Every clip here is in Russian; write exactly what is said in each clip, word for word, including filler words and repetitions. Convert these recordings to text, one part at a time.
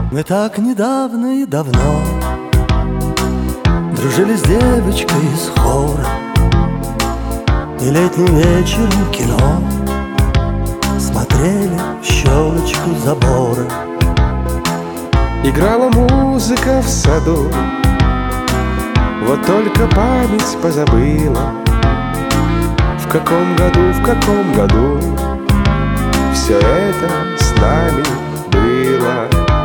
Мы так недавно и давно дружили с девочкой из хора, и летним вечером кино смотрели в щелочку забора. Играла музыка в саду, вот только память позабыла, в каком году, в каком году все это с нами было.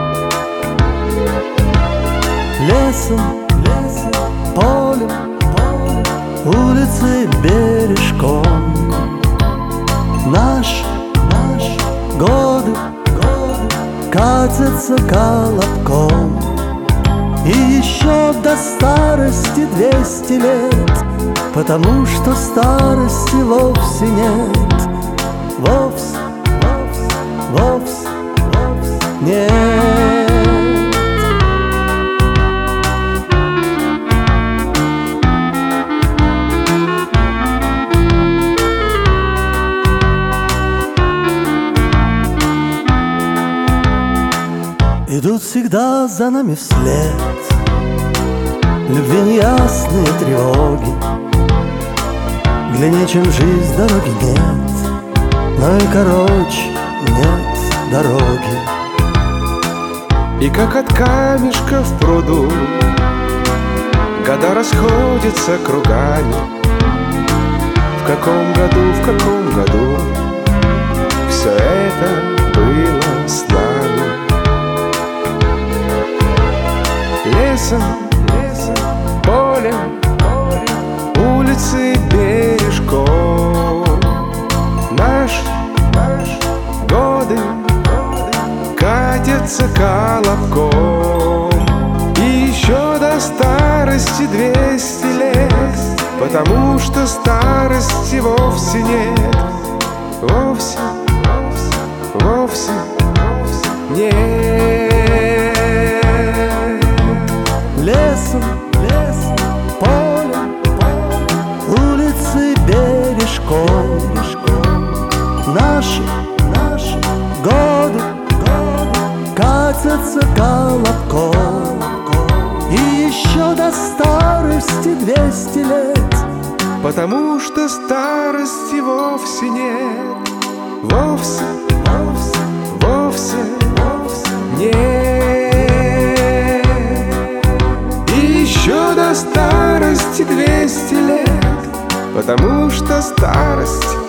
Лесом, лесом, полем, полем, улицей, бережком. Наши, наши годы, годы катятся колобком. И еще до старости двести лет, потому что старости вовсе нет. Вовсе, вовсе, вовсе, вовсе нет. Идут всегда за нами вслед любви неясные тревоги. Длиннее, чем жизнь, дороги нет, но и короче нет дороги. И как от камешка в пруду года расходятся кругами. В каком году, в каком году все это было с нами? Лесом, лесом, полем, полем, улицы, бережком. Наши, наши годы, годы катятся колобком. И еще до старости двести лет, потому что старости вовсе нет. Вовсе, вовсе, вовсе, вовсе нет. Лесом, лесом, полем, полем, улицы, бережком, бережком. Наши, наши годы, годы катятся колобком. И еще до старости двести лет, потому что старости вовсе нет. Вовсе, вовсе, вовсе, вовсе нет. Еще до старости двести лет, потому что старость